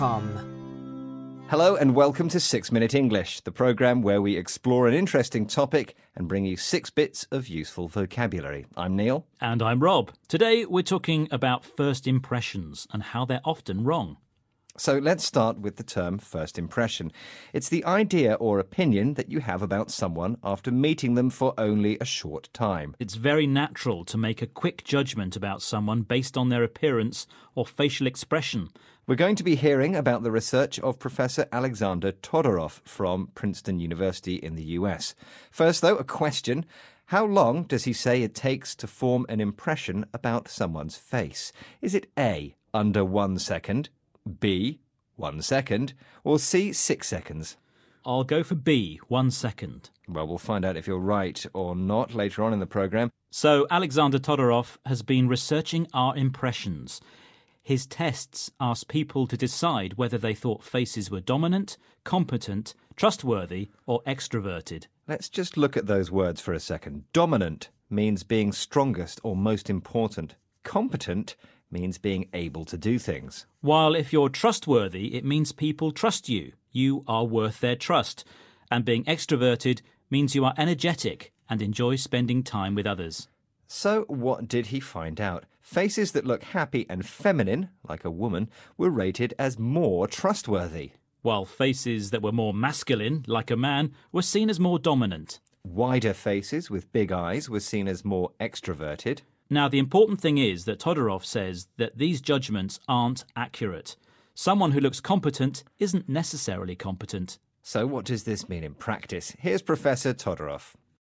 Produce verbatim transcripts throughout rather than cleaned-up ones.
Hello and welcome to Six Minute English, the programme where we explore an interesting topic and bring you six bits of useful vocabulary. I'm Neil. And I'm Rob. Today we're talking about first impressions and how they're often wrong. So let's start with the term first impression. It's the idea or opinion that you have about someone after meeting them for only a short time. It's very natural to make a quick judgment about someone based on their appearance or facial expression. We're going to be hearing about the research of Professor Alexander Todorov from Princeton University in the U S. First, though, a question. How long does he say it takes to form an impression about someone's face? Is it A, under one second, B, one second, or C, six seconds? I'll go for B, one second. Well, we'll find out if you're right or not later on in the programme. So, Alexander Todorov has been researching our impressions. His tests asked people to decide whether they thought faces were dominant, competent, trustworthy, or extroverted. Let's just look at those words for a second. Dominant means being strongest or most important. Competent means being able to do things. While if you're trustworthy, it means people trust you. You are worth their trust. And being extroverted means you are energetic and enjoy spending time with others. So what did he find out? Faces that look happy and feminine, like a woman, were rated as more trustworthy. While faces that were more masculine, like a man, were seen as more dominant. Wider faces with big eyes were seen as more extroverted. Now, the important thing is that Todorov says that these judgments aren't accurate. Someone who looks competent isn't necessarily competent. So what does this mean in practice? Here's Professor Todorov.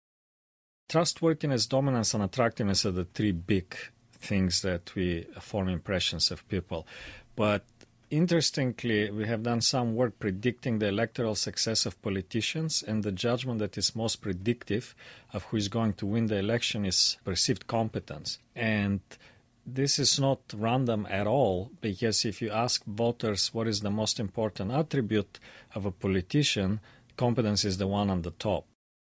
Trustworthiness, dominance, and attractiveness are the three big things that we form impressions of people. But interestingly, we have done some work predicting the electoral success of politicians, and the judgment that is most predictive of who is going to win the election is perceived competence. And this is not random at all, because if you ask voters what is the most important attribute of a politician, competence is the one on the top.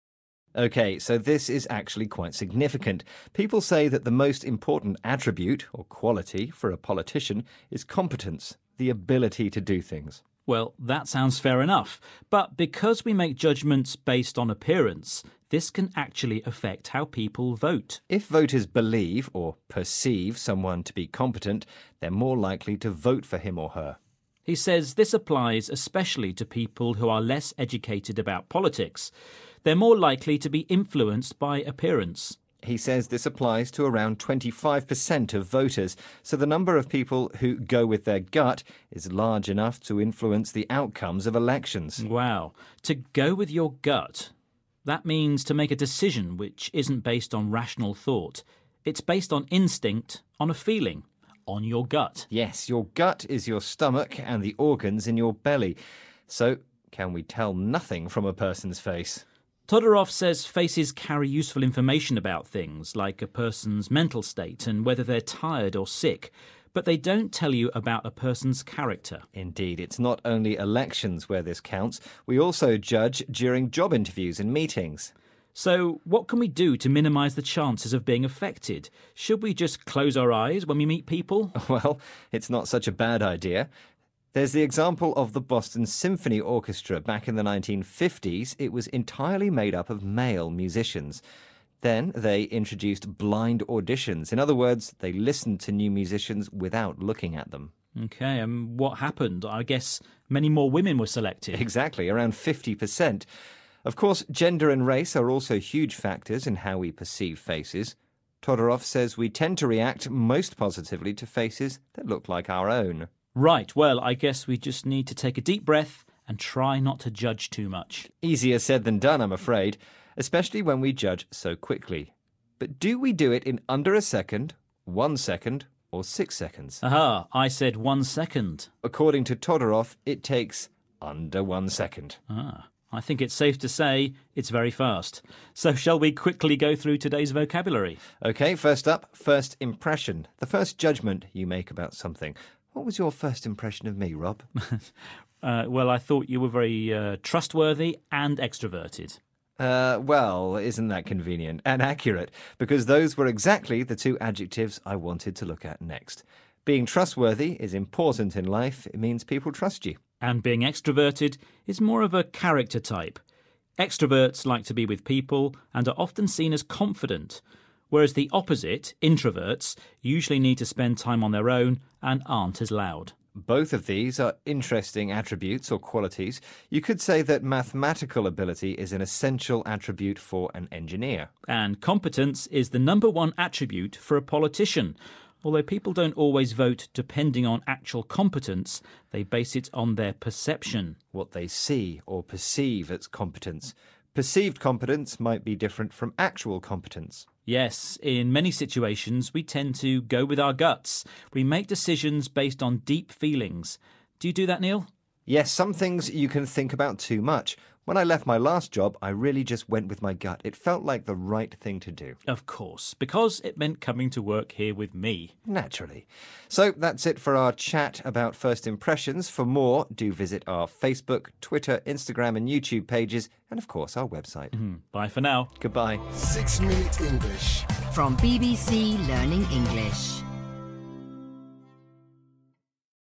OK, so this is actually quite significant. People say that the most important attribute or quality for a politician is competence, the ability to do things. Well, that sounds fair enough. But because we make judgments based on appearance, this can actually affect how people vote. If voters believe or perceive someone to be competent, they're more likely to vote for him or her. He says this applies especially to people who are less educated about politics. They're more likely to be influenced by appearance. He says this applies to around twenty-five percent of voters, so the number of people who go with their gut is large enough to influence the outcomes of elections. Wow. To go with your gut, that means to make a decision which isn't based on rational thought. It's based on instinct, on a feeling, on your gut. Yes, your gut is your stomach and the organs in your belly. So, can we tell nothing from a person's face? Todorov says faces carry useful information about things, like a person's mental state and whether they're tired or sick, but they don't tell you about a person's character. Indeed, it's not only elections where this counts. We also judge during job interviews and meetings. So, what can we do to minimise the chances of being affected? Should we just close our eyes when we meet people? Well, it's not such a bad idea. There's the example of the Boston Symphony Orchestra. Back in the nineteen fifties, it was entirely made up of male musicians. Then they introduced blind auditions. In other words, they listened to new musicians without looking at them. OK, and what happened? I guess many more women were selected. Exactly, around fifty percent. Of course, gender and race are also huge factors in how we perceive faces. Todorov says we tend to react most positively to faces that look like our own. Right, well, I guess we just need to take a deep breath and try not to judge too much. Easier said than done, I'm afraid, especially when we judge so quickly. But do we do it in under a second, one second, or six seconds? Aha, I said one second. According to Todorov, it takes under one second. Ah, I think it's safe to say it's very fast. So shall we quickly go through today's vocabulary? OK, first up, first impression. The first judgment you make about something. What was your first impression of me, Rob? uh, well, I thought you were very uh, trustworthy and extroverted. Uh, well, isn't that convenient and accurate? Because those were exactly the two adjectives I wanted to look at next. Being trustworthy is important in life. It means people trust you. And being extroverted is more of a character type. Extroverts like to be with people and are often seen as confident, whereas the opposite, introverts, usually need to spend time on their own and aren't as loud. Both of these are interesting attributes or qualities. You could say that mathematical ability is an essential attribute for an engineer. And competence is the number one attribute for a politician. Although people don't always vote depending on actual competence, they base it on their perception. What they see or perceive as competence. Perceived competence might be different from actual competence. Yes, in many situations we tend to go with our guts. We make decisions based on deep feelings. Do you do that, Neil? Yes, some things you can think about too much. When I left my last job, I really just went with my gut. It felt like the right thing to do. Of course, because it meant coming to work here with me. Naturally. So that's it for our chat about first impressions. For more, do visit our Facebook, Twitter, Instagram and YouTube pages, and of course our website. Mm-hmm. Bye for now. Goodbye. Six Minute English from B B C Learning English.